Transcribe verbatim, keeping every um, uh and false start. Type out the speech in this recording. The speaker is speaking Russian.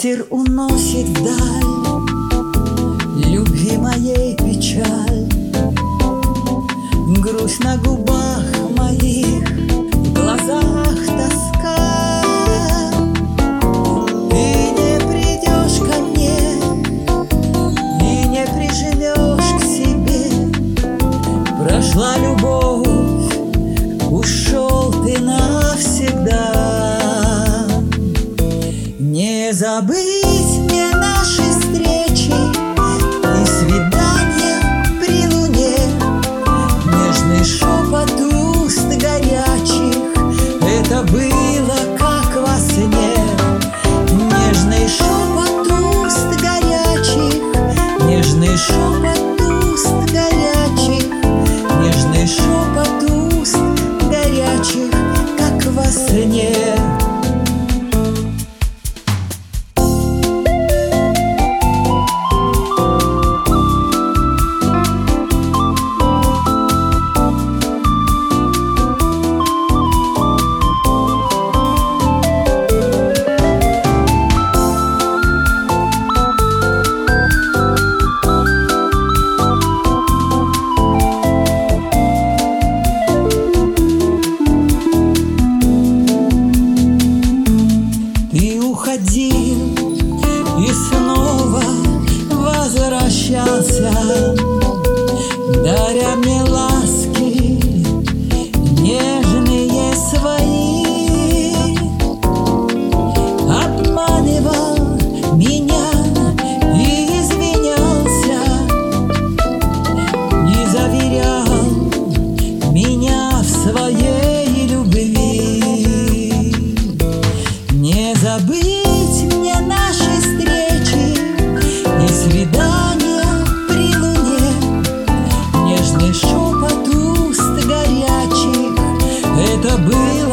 Ветер уносит вдаль любви моей печаль, грусть на губах моих, в глазах тоска. Ты не придешь ко мне и не прижмешь к себе. Прошла любовь, ушел ты навсегда. Не забыть мне наши встречи и свидания при луне, нежный шепот уст горячих, это было как во сне. Нежный шепот уст горячих, нежный шепот уст горячих, нежный шепот уст горячих, как во сне. Уходил и снова возвращался, даря мне ласки нежные свои. Обманывал меня и извинялся, не заверял меня в своей любви. Не забыть мне наши встречи и свидания при луне, нежный шепот уст горячих, это было